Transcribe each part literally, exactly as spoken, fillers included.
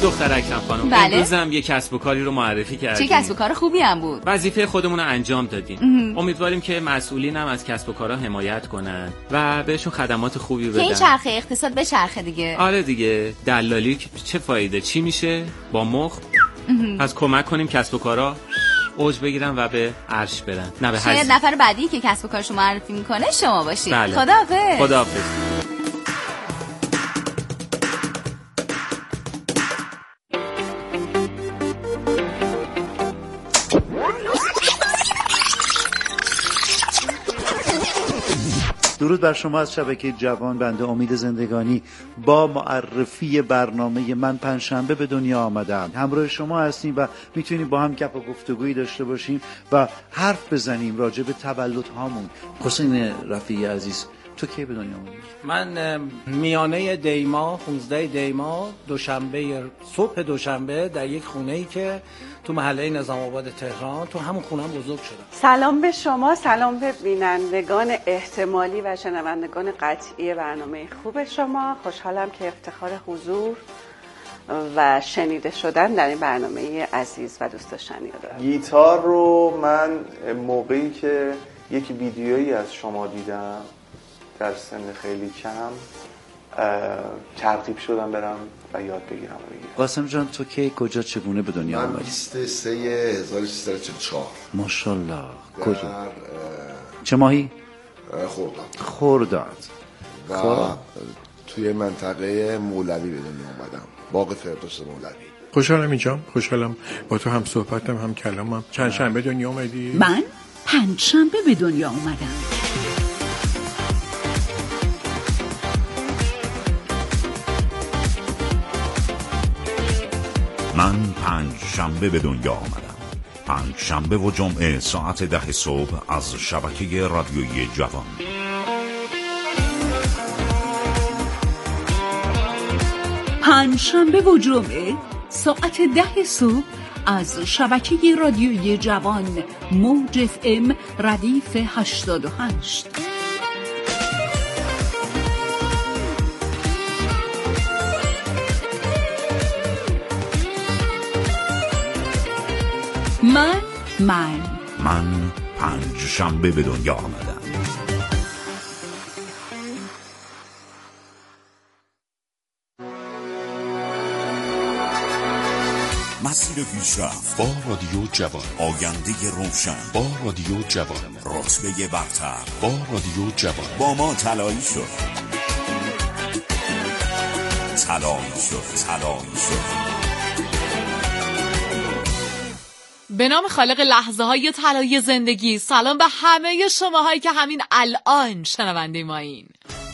دختر اکرم خانم، بله؟ امروز هم یه کسب و کاری رو معرفی کردیم. چه کسب و کار خوبی هم بود. وظیفه خودمون رو انجام دادیم. امیدواریم که مسئولین هم از کسب و کارها حمایت کنن و بهشون خدمات خوبی بدن. که این چرخه اقتصاد به چرخه دیگه. آره دیگه، دلالی چه فایده؟ چی میشه؟ با مخ. پس کمک کنیم کسب و کارها اوج بگیرن و به عرش برن، نه به شاید نفر بعدی که کسب و کارشو معرفی میکنه شما باشید. بله. خداحافظ. خداحافظ. درود بر شما از شبکه جوان. بنده امید زندگانی با معرفی برنامه من پنجشنبه به دنیا آمدم. همراه شما هستیم و میتونیم با هم گپ و گفتگویی داشته باشیم و حرف بزنیم راجع به تولد هامون. حسین رفیعی عزیز، تو کی به دنیا آمدی؟ من میانه دیما، پانزده دیما، دوشنبه، صبح دوشنبه در یک خونه‌ای که تو محله نظام آباد تهران، تو همون خونه‌ام بزرگ شدم. سلام به شما، سلام به بینندگان احتمالی و شنوندگان قطعی برنامه خوب شما. خوشحالم که افتخار حضور و شنیده شدن در این برنامه عزیز و دوست داشتنی رو دارم. گیتار رو من موقعی که یک ویدیویی از شما دیدم در سن خیلی کم ترغیب شدم برم و یاد بگیرم و بگیرم. قاسم جان، تو کی، کجا، چگونه به دنیا آمدی؟ من بیست و سه هزار و سیصد و چهل و چهار. ماشاءالله. کجا؟ چه ماهی؟ خرداد. خرداد. و خب. توی منطقه مولوی به دنیا آمدم، باغ فردوس مولوی. خوشحالم اینجام، خوشحالم با تو هم صحبتم هم کلامم. چند شنبه دنیا اومدی؟ من پنج شنبه به دنیا اومدم. من پنج شنبه به دنیا آمدم. پنج شنبه و جمعه ساعت ده صبح از شبکه رادیویی جوان. پنج شنبه و جمعه ساعت ده صبح از شبکه رادیویی جوان، موج اف ام ردیف هشتاد و هشت. من من من پنج شنبه به دنیا آمدم. مسیر پیشرفت با رادیو جوان، آینده روشن با رادیو جوان، رتبه برتر با رادیو جوان. با ما طلایی شد، طلایی شد، طلایی شد. به نام خالق لحظه های طلایی زندگی، سلام به همه شماهایی که همین الان شنونده ما این.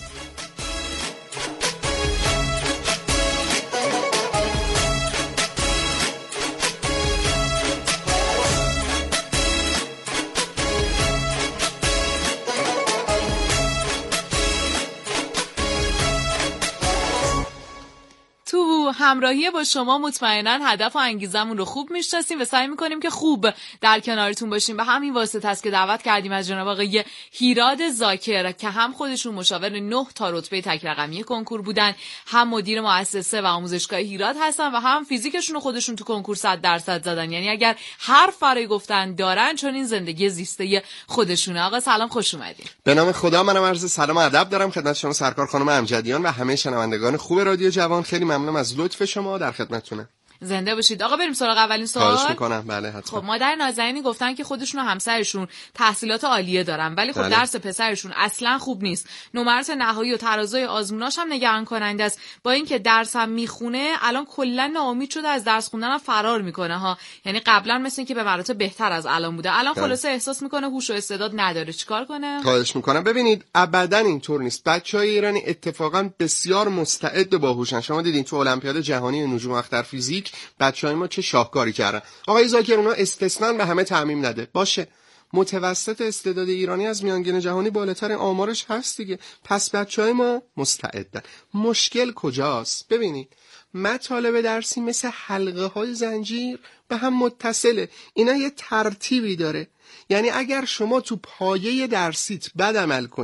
همراهی با شما مطمئناً هدف و انگیزمون رو خوب میشناسیم و سعی میکنیم که خوب در کنارتون باشیم. به همین واسطه است که دعوت کردیم از جناب آقای هیراد زاکر که هم خودشون مشاور نه تا رتبه تک رقمی کنکور بودن، هم مدیر مؤسسه و آموزشگاه هیراد هستن و هم فیزیکشون رو خودشون تو کنکور صد درصد زدن. یعنی اگر حرف برای گفتن دارن، چون این زندگی زیسته خودشونه. آقا سلام، خوش اومدید. به نام خدا، منم عرض سلام و ادب دارم خدمت شما سرکار خانم امجدیان و همه شنوندگان خوب رادیو جوان. خیلی ممنونم از لطف شما، در خدمتتونم. زنده باشید. آقا بریم سراغ اولین سوال. خواهش میکنم. بله حتما. خب مادر نازنینی گفتن که خودشون و همسرشون تحصیلات عالیه دارن، ولی خب بله. درس پسرشون اصلا خوب نیست. نمرات نهایی و ترازوی آزموناش هم نگران کننده است. با اینکه درس هم میخونه، الان کلا ناامید شده از درس خوندن، هم فرار میکنه ها. یعنی قبلا مثل اینکه به مراتب بهتر از الان بوده، الان خلاصه احساس میکنه هوش و استعداد نداره. چیکار کنه؟ خواهش میکنم. ببینید ابدا اینطور نیست. بچهای ایرانی اتفاقا بسیار مستعد و باهوشن. شما دیدین تو المپیاد جهانی نجوم اختر فیزیک بچهای ما چه شاهکاری کردن. آقای زاکر اونا استثنا به همه تعمیم نده. باشه، متوسط استعداد ایرانی از میانگین جهانی بالاتر آمارش هست دیگه. پس بچهای ما مستعدن. مشکل کجاست؟ ببینید مطالب درسی مثل حلقه های زنجیر به هم متصله. اینا یه ترتیبی داره. یعنی اگر شما تو پایه درسیت بد عمل کنی،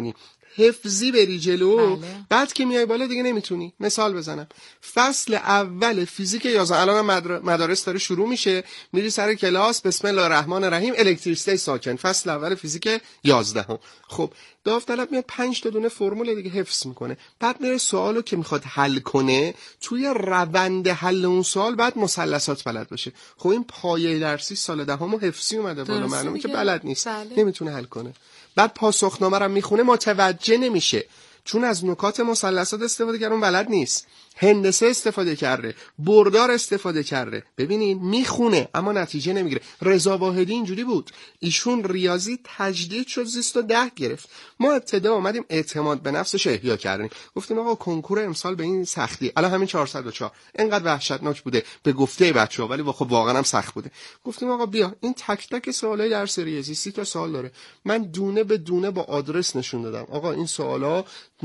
حفظی بری جلو، بله. بعد که میای بالا دیگه نمیتونی. مثال بزنم، فصل اول فیزیک یازده، الان مدر... مدارس داره شروع میشه، میری سر کلاس، بسم الله الرحمن الرحیم، الکتریسیته ساکن، فصل اول فیزیک یازده هم. خب داوطلب میاد پنج تا دونه فرمول دیگه حفظ میکنه، بعد میره سوالو که میخواد حل کنه، توی روند حل اون سوال بعد مثلثات بلد باشه. خب این پایه درسی سال دهمو حفظی اومده بالا، معلومه که بلد نیست، بله. نمیتونه حل کنه. بعد پاسخنامه رو میخونه متوجه نمیشه، چون از نکات مثلثات استفاده کرده، اون بلد نیست. هندسه استفاده کرده، بردار استفاده کرده، ببینین میخونه اما نتیجه نمیگیره. رضا واحدی اینجوری بود، ایشون ریاضی تجدید شد، زیست و ده گرفت. ما ابتدا اومدیم اعتماد به نفسش احیا کردیم، گفتیم آقا کنکور امسال به این سختی، الان همین چهارصد و چهار اینقدر وحشتناک بوده به گفته بچه‌ها، ولی خب واقعا هم سخت بوده. گفتیم آقا بیا این تک تک سوالای درس ریاضی سی تا سوال داره، من دونه به دونه با آدرس نشون دادم آقا این سوالا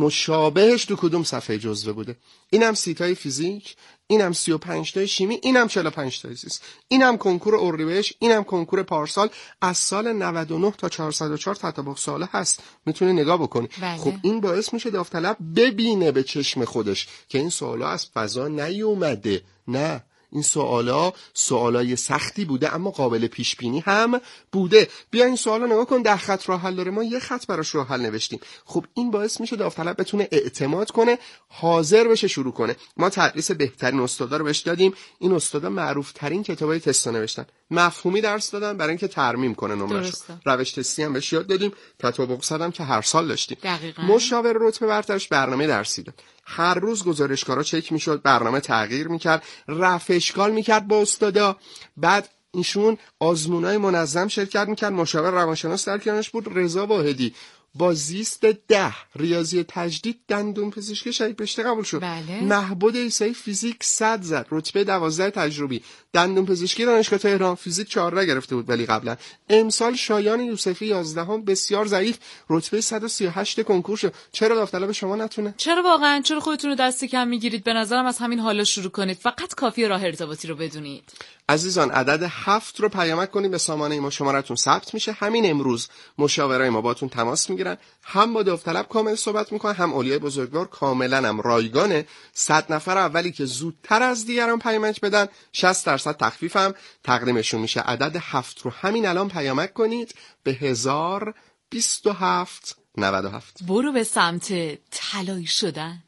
مشابهش تو کدوم صفحه جزوه بوده. اینم سی تای فیزیک، اینم سی و پنج تای شیمی، اینم چهل و پنج تای زیست، اینم کنکور اردیبهشت، اینم کنکور پارسال. از سال نود و نه تا چهارصد و چهار تطابق ساله هست، میتونه نگاه بکنه. بله. خب این باعث میشه داوطلب ببینه به چشم خودش که این سوالا از فضا نیومده، نه این سوالا سوالای سختی بوده اما قابل پیش بینی هم بوده. بیا این سوالا نگاه کن، ده خط راه حل داره، ما یه خط براش راه حل نوشتیم. خب این باعث میشه داوطلب بتونه اعتماد کنه، حاضر بشه شروع کنه. ما تدریس بهترین استادا رو بهش دادیم، این استادا معروف ترین کتابای تست نوشتن، مفهومی درس دادن برای اینکه ترمیم کنه نمره‌شو، روش تستی هم بهش یاد دادیم، تطابق صدم که هر سال داشتیم. دقیقاً. مشاور رتبه برترش برنامه درسی داد، هر روز گزارشکارا چک میشد، برنامه تغییر میکرد، رفع اشکال میکرد با استادا. بعد ایشون آزمونای منظم شرکت میکرد. مشاور روانشناس در کنارش بود رضا واحدی، با زیست ده ریاضی تجدید دندون پزشکی شهید بهشتی قبول شد. بله. محبود عیسایی فیزیک صد زد، رتبه دوازده تجربی. دندون پزشکی دانشگاه تهران فیزیک چهارده گرفته بود ولی قبلا. امسال شایان یوسفی یازدهم بسیار ضعیف، رتبه صد و سی و هشت کنکور شد. چرا داوطلب شما نتونه؟ چرا واقعا؟ چرا خودتون رو دست کم میگیرید؟ به نظرم از همین حالا شروع کنید، فقط کافیه راه ارتباطی رو بدونید. عزیزان عدد هفت رو پیامک کنید به سامانه ما، شمارتون ثبت میشه. همین امروز مشاورای ما باتون تماس میگیرن، هم با داوطلب کامل صحبت میکنن، هم اولیای بزرگوار، کاملا هم رایگانه. صد نفر اولی که زودتر از دیگران پیامک بدن شصت درصد تخفیف هم تقدیمشون میشه. عدد هفت رو همین الان پیامک کنید به هزار بیست و هفت نود و هفت. برو به سمت طلایی شدن.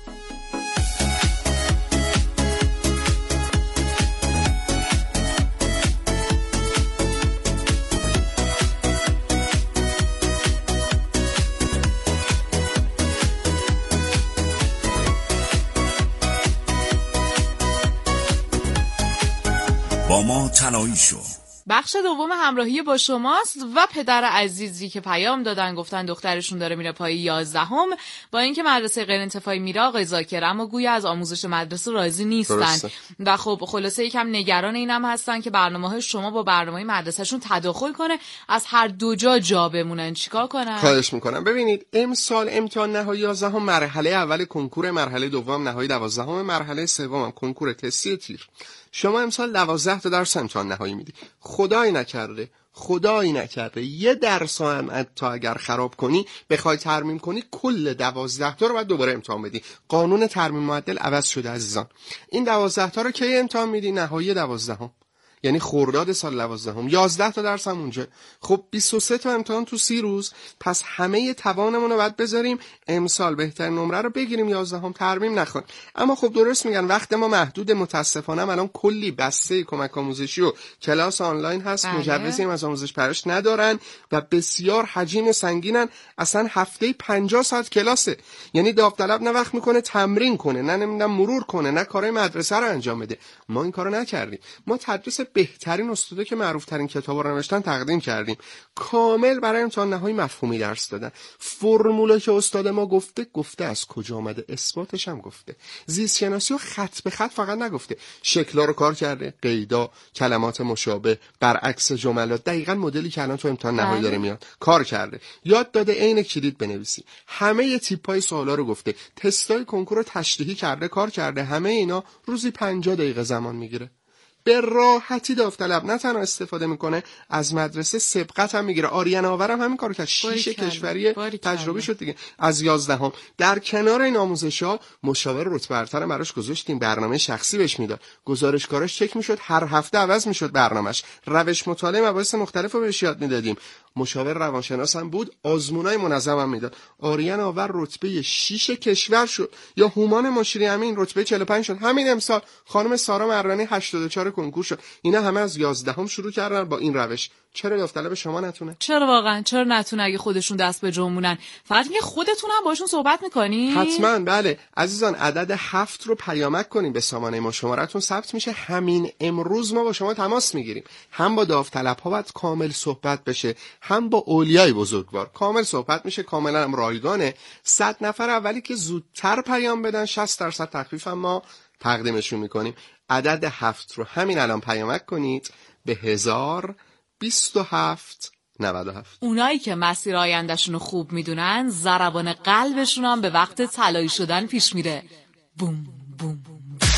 با ما طلایی شو. بخش دوم همراهی با شماست و پدر عزیزی که پیام دادن گفتن دخترشون داره میره پای یازدهم، با اینکه مدرسه غیر انتفاعی میره آقای زاکر، اما گویا از آموزش مدرسه راضی نیستن. درسته. و خب خلاصه یکم نگران اینم هستن که برنامه‌های شما با برنامه مدرسهشون تداخل کنه، از هر دو جا جا بمونن. چیکار کنن؟ خواهش میکنم. ببینید امسال امتحان نهایی یازدهم، مرحله اول کنکور، مرحله دوم نهایی دوازدهم، مرحله سوم کنکور تستی تیر. شما امسال دوازده تا درس امتحان نهایی میدی. خدای نکرده خدایی نکرده یه درس هم تا اگر خراب کنی بخوای ترمیم کنی، کل دوازده تا رو باید دوباره امتحان بدی. قانون ترمیم معدل عوض شده عزیزان. این دوازده تا رو کی امتحان میدی؟ نهایی دوازدهم، یعنی خرداد سال دوازدهم. یازده تا درس هم اونجا. خب بیست و سه تا امتحان تو سی روز. پس همه توانمون رو باید بذاریم امسال بهترین نمره رو بگیریم، یازدهم ترمیم نخون. اما خب درست میگن وقت ما محدود، متاسفانه الان کلی بسته کمک آموزشی و کلاس آنلاین هست، مجوزی هم از آموزش پرورش ندارن و بسیار حجیم و سنگینن. اصلا هفته پنجاه ساعت کلاسه، یعنی داوطلب نه وقت میکنه تمرین کنه، نه نمیدونم مرور کنه، نه کارهای مدرسه رو انجام بده. ما این کارو نکردیم. ما تدریس بهترین استادا که معروف ترین کتابا رو نوشتن تقدیم کردیم، کامل برای امتحان نهایی مفهومی درس دادن. فرمولا که استاد ما گفته گفته، از کجا آمده اثباتش هم گفته. زیست شناسی و خط به خط فقط نگفته، شکلا رو کار کرده، قیدا، کلمات مشابه، برعکس جملات، دقیقاً مدلی که الان تو امتحان نهایی داره میاد کار کرده. یاد داده عین کلید بنویسی، همه تیپ‌های سوالا رو گفته، تستای کنکور رو تشریحی کرده، کار کرده. همه اینا روزی پنجاه دقیقه زمان میگیره. به راحتی داوطلب نه تنها استفاده میکنه، از مدرسه سبقت هم میگیره. آریان آورم همین کارو کرد، شیش کشوری تجربی شد دیگه از یازدهم. در کنار این آموزش‌ها مشاور رتبه برتر براش گذاشتیم، برنامه شخصی بهش میداد، گزارشکاراش چک میشد، هر هفته عوض میشد برنامه‌اش، روش مطالعه مباحث مختلفو بهش یاد میدادیم. مشاور روانشناس هم بود، آزمونای منظم هم میداد. آریان آور رتبه شش کشور شد. یا هومان مشیری امین رتبه چهل و پنج شد. همین امسال خانم سارا مرانی هشتاد و چهار کنکور شد. اینا همه از یازدهم شروع کردن با این روش. چرا داوطلب شما نتونه؟ چرا واقعا چرا نتونه اگه خودشون دست به جنبونن؟ فقط اینکه خودتون هم باشون صحبت میکنی؟ حتما بله. عزیزان عدد هفت رو پیامک کنین به سامانه ما، شمارتون ثبت میشه. همین امروز ما با شما تماس میگیریم. هم با داوطلب‌ها باید کامل صحبت بشه، هم با اولیای بزرگوار کامل صحبت میشه، کاملا هم رایگانه. صد نفر اولی که زودتر پیام بدن شصت درصد تخفیف هم ما تقدیمشون میکنیم. عدد هفت رو همین الان پیامک کنید به هزار بیست و هفت نود و هفت. اونایی که مسیر آیندهشون رو خوب میدونن، ضربان قلبشون هم به وقت طلایی شدن پیش میره. بوم بوم بوم.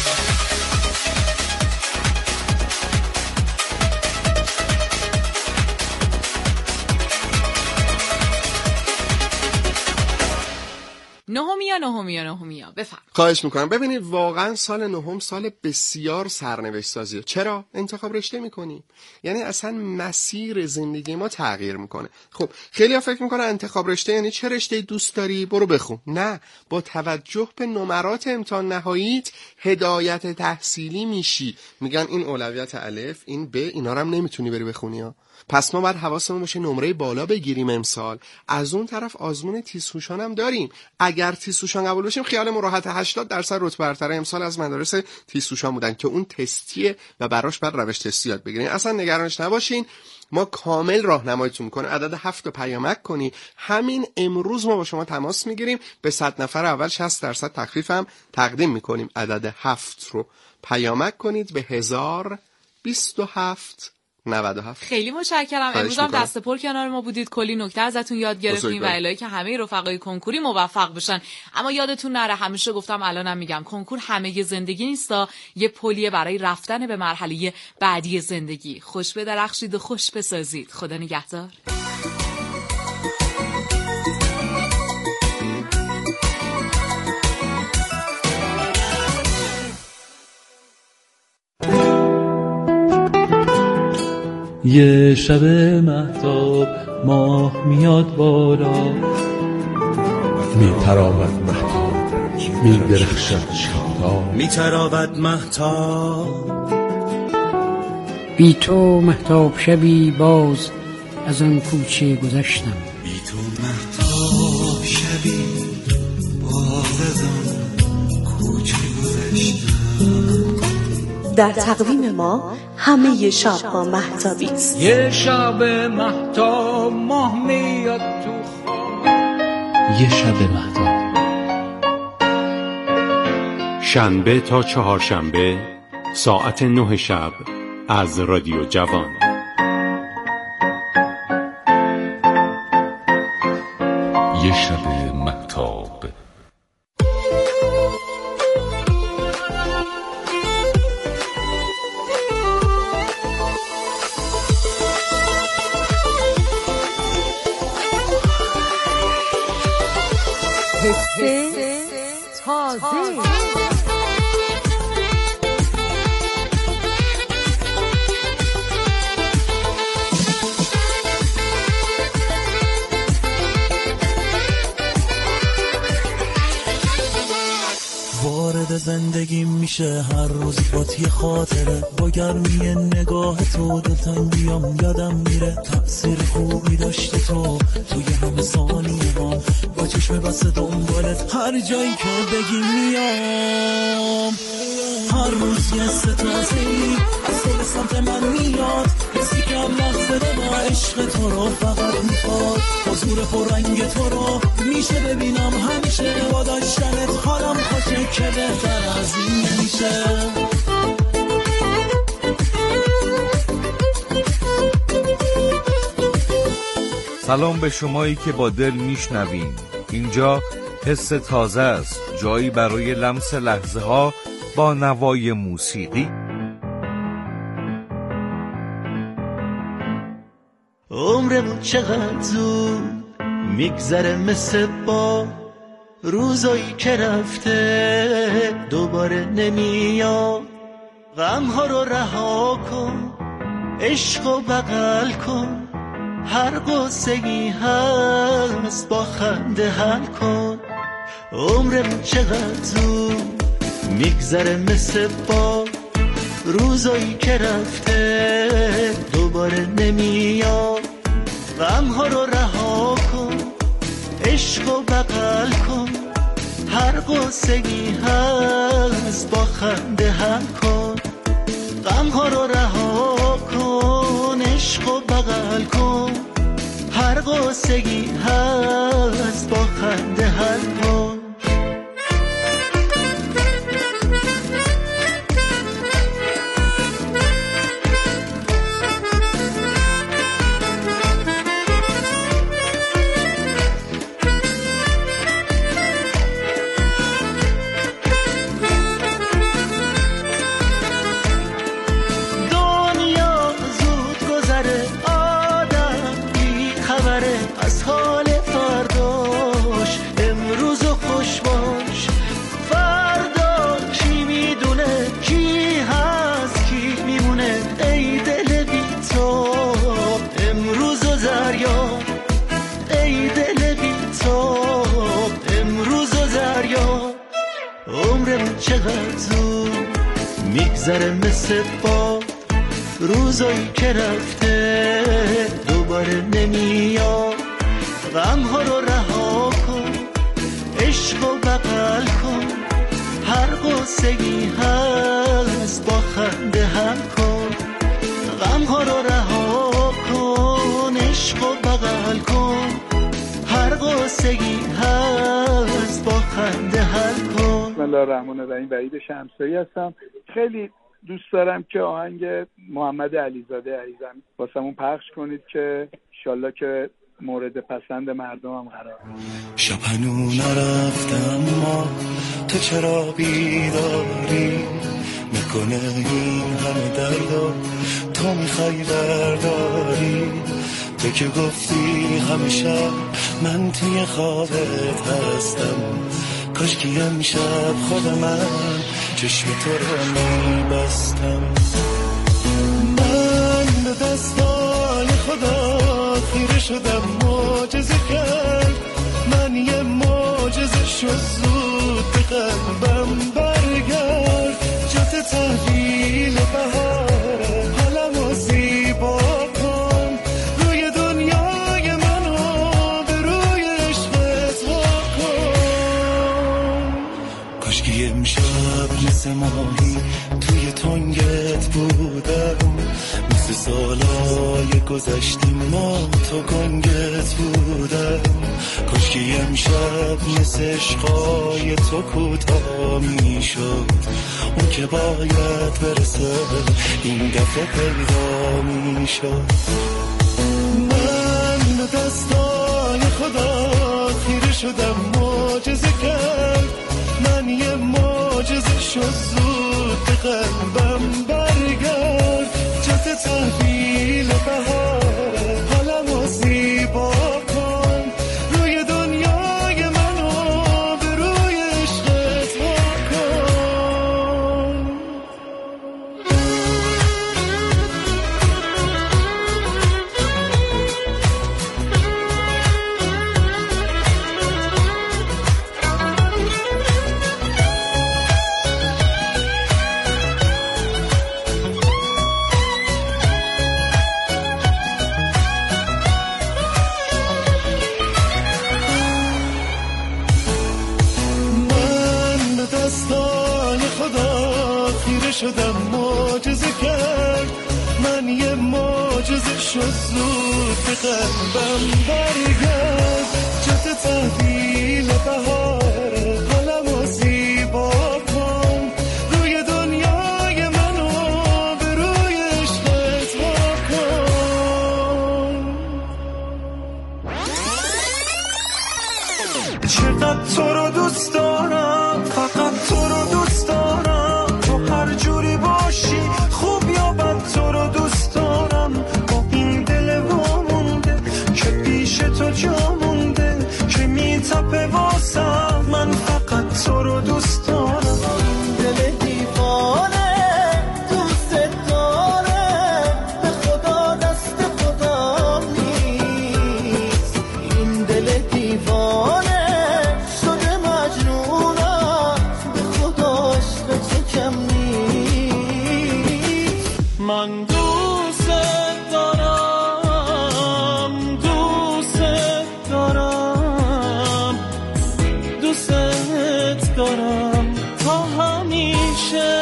نهمیا نهمیا نهمیا بفرم. خواهش میکنم. ببینید واقعا سال نهم سال بسیار سرنوشت سازیه. چرا؟ انتخاب رشته میکنیم، یعنی اصلا مسیر زندگی ما تغییر میکنه. خب خیلی ها فکر میکنن انتخاب رشته یعنی چه رشته دوست داری برو بخون. نه، با توجه به نمرات امتحان نهاییت هدایت تحصیلی میشی. میگن این اولویت الف، این ب، اینا رو هم نمیتونی بری بخونی ها. پس ما باید حواسمون باشه نمره بالا بگیریم امسال. از اون طرف آزمون تیزهوشان هم داریم. اگر تیزهوشان قبول بشیم خیالمون راحت. هشتاد درصد رتبه برتر امسال از مدارس تیزهوشان بودن که اون تستیه و براش بعد روش تستی یاد بگیرین. اصلا نگرانش نباشین، ما کامل راهنماییتون میکنه. عدد هفت رو پیامک کنی، همین امروز ما با شما تماس میگیریم. به صد نفر اول شصت درصد تخفیف هم تقدیم میکنیم. عدد هفت رو پیامک کنید به هزار بیست و هفت نود و هفت. خیلی متشکرم. امروز هم دست پر کنار ما بودید، کلی نکته ازتون یاد گرفتیم و الهی که همه رفقای کنکوری موفق بشن. اما یادتون نره، همیشه گفتم الانم میگم، کنکور همه زندگی نیستا، یه پلیه برای رفتن به مرحله بعدی زندگی. خوش بدرخشید و خوش بسازید. خدا نگهدار. یه شب مهتاب ماه میاد بالا، میتراود مهتاب میدرخشد شاداب، میتراود مهتاب. بی تو مهتاب شبی باز از آن کوچه گذشتم، بی تو مهتاب شبی باز از آن کوچه گذشتم. در تقویم ما همه شب‌ها مهتابی است. یه شب مهتاب ماه میاد تو خواب، یه شب مهتاب. شنبه تا چهارشنبه ساعت نه شب از رادیو جوان. یه شب مهتاب. تازه وارد زندگی میشه هر روز با یه خاطره، با گرمی نگاه تو دلتنگیام یادم میره. تأثیر خوبی داشته تو توی همه ثانیه ها، با چشم بسته دنبالت هر جایی که بگی میام. هر روز یه ستازه‌ای از تو به سمت من میاد، حسی که هم لحظه با عشق تو رو فقط میخواد. حضور پررنگ تو رو میشه ببینم همیشه، با داشتنت حالم خوشه که بهتر از این نمیشه. سلام به شمایی که با دل میشنوین. اینجا حس تازه است، جایی برای لمس لحظه ها با نوای موسیقی. عمرمون چقدر زود میگذره مثل با روزایی که رفته دوباره نمیاد. غمها رو رها کن، عشق و بغل کن، هر قصه‌ای هست با خنده حل کن. عمرمون چقدر زود میگذره مثل با روزایی که رفته دوباره نمیاد. غمها رو رها کن، عشق و بغل کن، هر قصه‌ای هست با خنده حل کن. غمها رو رها کن، عشق و بغل کن، هر قصه‌ای هست با خنده حل کن. چقدر زود میگذره مثل باد روزایی که رفته دوباره نمیاد. غمها رو رها کن، عشق و بغل کن، هر قصه‌ای هست با خنده حل کن. غمها رو رها کن، عشق و بغل کن، هر قصه‌ای هست با خنده حل کن. بسم الله الرحمن الرحیم. وحید شمسایی هستم. خیلی دوست دارم که آهنگ محمد علیزاده عزیزم واسمون پخش کنید که انشالله که مورد پسند مردم هم قرار. شب هنو نرفتم ما تو چرا بیداری میکنه این همه دردا تو میخوای برداری. تو که گفتی همیشه من توی خوابت هستم، کاش که امشب خود من چشم تو رو میبستم. من به دستای خدا خیره شدم، معجزه کرد من یه معجزه شد. زود به قلبم برگرد، جات تحویل بهاره، حالمو زیبا کن، روی دنیای منو به روی عشقت وا کن. کاش که یه امشب مثل ماهی توی تنگت بودم، مثل سالای گذشتی ما تو گنگت بودم. کاش که یه امشب مثل عشقای تو کوتاه میشد، اون که باید برسه این دفعه پیدا میشد. من به دستای خدا خیره شدم، معجزه کرد من یه معجزه شد. زود به قلبم برگرد، جات تحویل بهاره، حالمو زیبا کن، روی دنیای منو به روی عشقت وا کن. شدم معجزه کرد من یه معجزه شد. زود به قلبم برگرد، جات تحویل بهاره، حالمو زیبا کن، روی دنیای منو به روی عشقت وا کن. چقدر تو رو دوست دارم، فقط تو رو دوست دارم، هر جوری باشی خوب یا بد تو رو دوست دارم. با این دل وامونده تو جا مونده که میتپه واسم، من فقط تو رو دوست دارم. دل دیوانه دوست داره، به خدا دست خدا نیست. این دل دیوانه شده مجنونم، به خدا عشق تو کم نیست. من دوست دارم دوست دارم دوست دارم تا همیشه.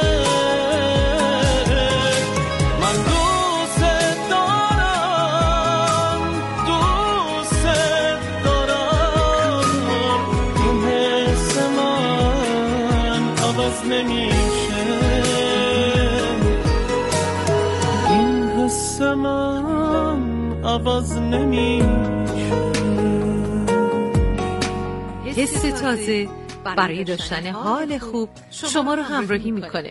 من دوست دارم دوست دارم، این حس من عوض نمیشه، این حس من عوض نمیشه. حس تازه برای داشتن حال خوب شما رو همراهی میکنه.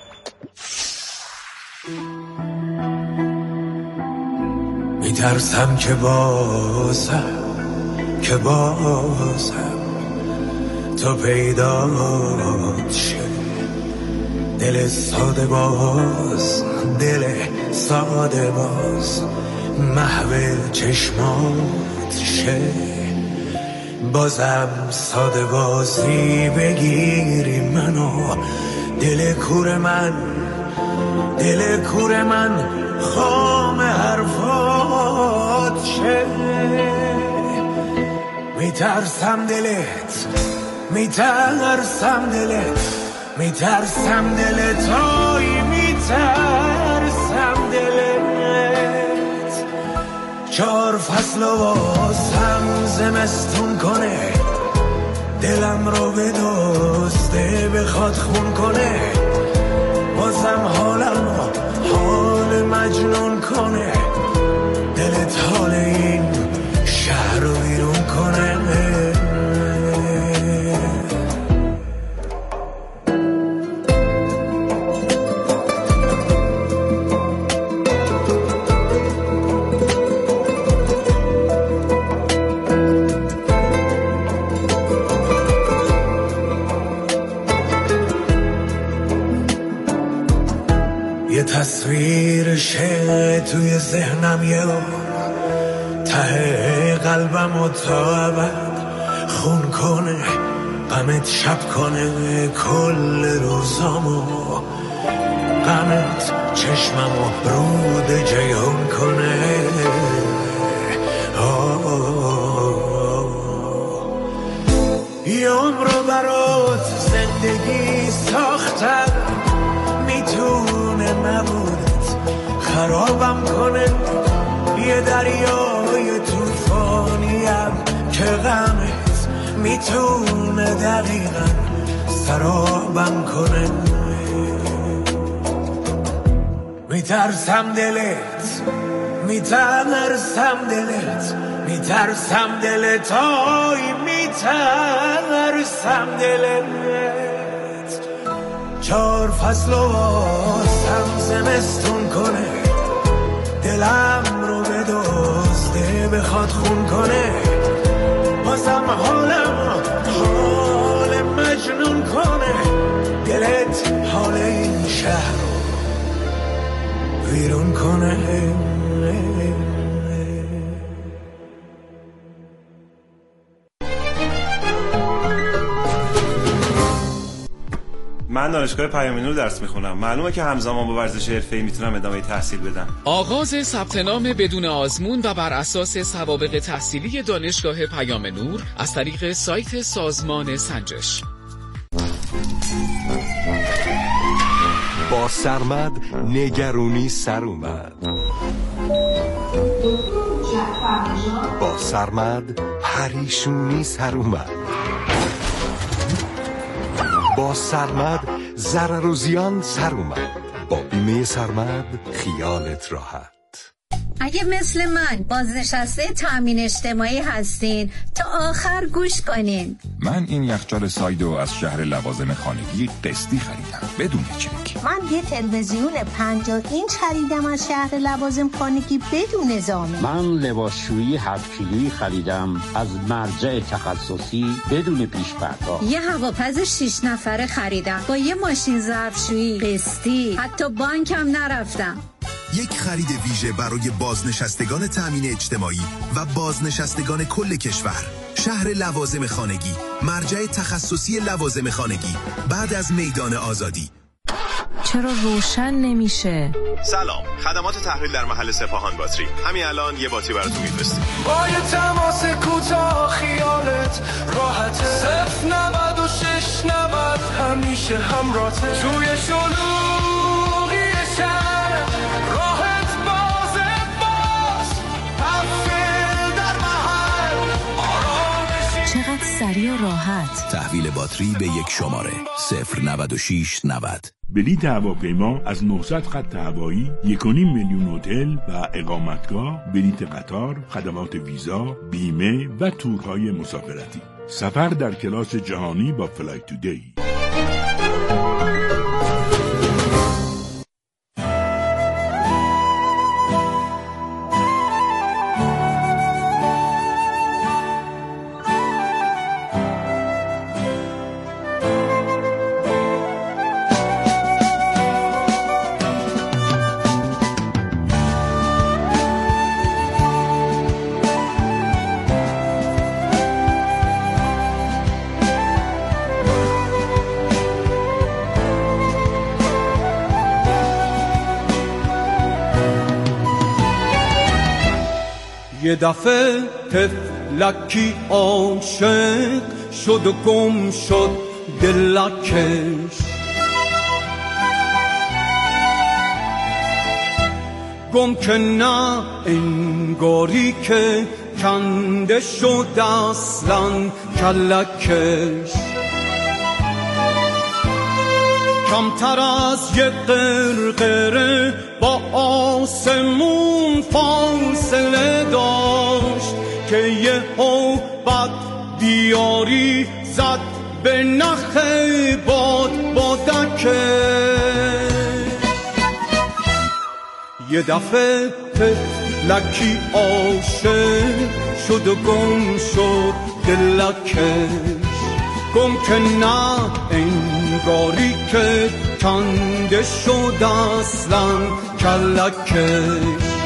میترسم که بازم که بازم تو پیدات شه، دل ساده باز دل ساده باز محو چشمات شه. بازم ساده بازی بگیری منو، دل کور من دل کور من خام حرفات شه. میترسم دلت میترسم دلت میترسم دلت آی میترسم دلت. چهار فصل و واسم زمستون کنه، دلم رو به دزده بخواد خون کنه. بازم حالم رو حال مجنون کنه، دلت حال این شهر رو بیرون کنه. یه تصویر شه توی ذهنم یه ته قلبم و تا ابد خون کنه، غمت شب کنه کل روزامو، غمت چشممو رود جیهون کنه. یه عمرو برات زندگی ساختم، میتونه نبودت خرابم کنه. یه دریای توفانیم که غمت میتونه دقیقا سرابم کنه. میترسم دلت میترسم دلت میترسم دلت آی میترسم دلت. چهار فصل و واسم زمستون کنه، دلم رو به دزده بخواد خون کنه. بازم حالم حال مجنون کنه، دلت حال این شهر رو ویرون کنه. من دانشگاه پیام نور درس میخونم. معلومه که همزمان با ورزش حرفه‌ای میتونم ادامه تحصیل بدم. آغاز ثبت نام بدون آزمون و بر اساس سوابق تحصیلی دانشگاه پیام نور از طریق سایت سازمان سنجش. با سرمد نگرونی سر اومد، با سرمد پریشونی سر اومد، با سرمد ضرر و زیان سر اومد. با بیمه سرمد خیالت راحت. اگه مثل من بازنشسته تامین اجتماعی هستین تا آخر گوش کنین. من این یخچال سایدو از شهر لوازم خانگی قسطی خریدم بدون چک. من یه تلویزیون پنجاه اینچ خریدم از شهر لوازم خانگی بدون زامن. من لباسشویی هفت کیلویی خریدم از مرجع تخصصی بدون پیش پرداخت. یه هواپز شش نفره خریدم با یه ماشین ظرفشویی قسطی، حتی بانکم نرفتم. یک خرید ویژه برای بازنشستگان تامین اجتماعی و بازنشستگان کل کشور. شهر لوازم خانگی، مرجع تخصصی لوازم خانگی، بعد از میدان آزادی. چرا روشن نمیشه؟ سلام، خدمات تحویل در محل سپاهان باتری. همین الان یه باتری براتون میفرستیم. با یه تماس کوتاه خیالت راحته. صفر نود و شش نود همیشه همراهته. توی شلوغی شهر راحت بازه باز. تحویل در محل آرامشی. چقدر سریع و راحت. تحویل باتری به یک شماره صفر نود و شش نود. بلیط هواپیما از نهصد خط هوایی، یک و نیم میلیون هتل و اقامتگاه، بلیط قطار، خدمات ویزا، بیمه و تورهای مسافرتی. سفر در کلاس جهانی با فلای تودی. یه دفعه طفلکی عاشق شد و گم شد دلکش. گم که نه انگاری که کنده شد اصلا کلکش. کمتر از یه قرقره با آسمون فاصله داشت که یه بد بیاری زد به نخ باد بادکه. یه دفعه لکی عاشق شد و گم شد دلکش. گم که نه انگاری که کنده شد اصلا کلکش.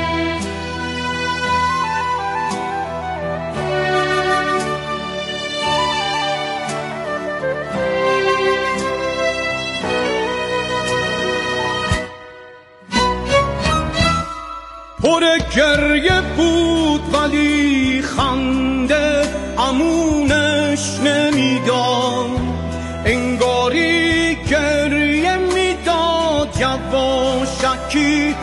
پر گریه بود ولی خنده امونش نمیداد. انگاری گریه میداد یواشکی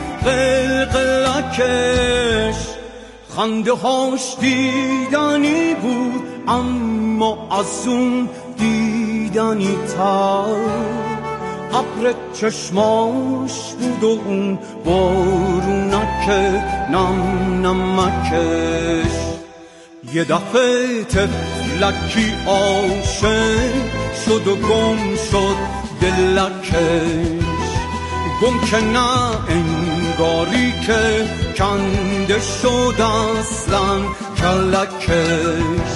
قلقلکش. خنده هاش دیدنی بود اما از اون دیدنی تر ابر چشماش بود و اون بارونک نم نمکش. یه دفعه طفلکی عاشق شد و گم شد دلکش. گم که نه انگاری که کنده شد اصلا کلکش.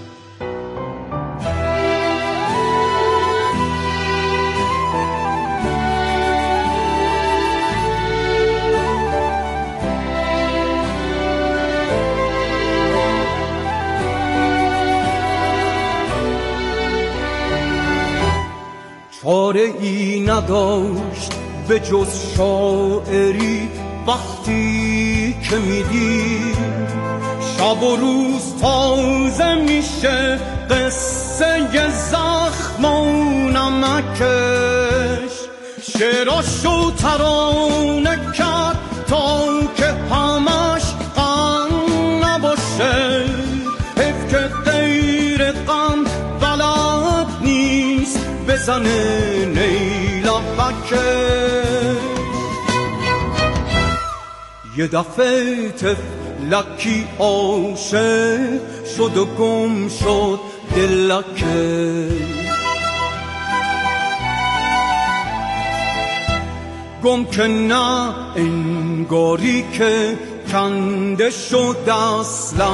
چاره ای نداشت به جز شاعری وقتی که میدی. شب و روز تازه میشه قصه زخم و نمکش. شعراشو ترانه کرد تا که همش غم نباشه. حیف که غیر غم بلد نیست بزنه نیلبکش. یه دفعه طفلکی عاشق شد و گم شد دلکش. گم که نه انگاری که کنده شد اصلا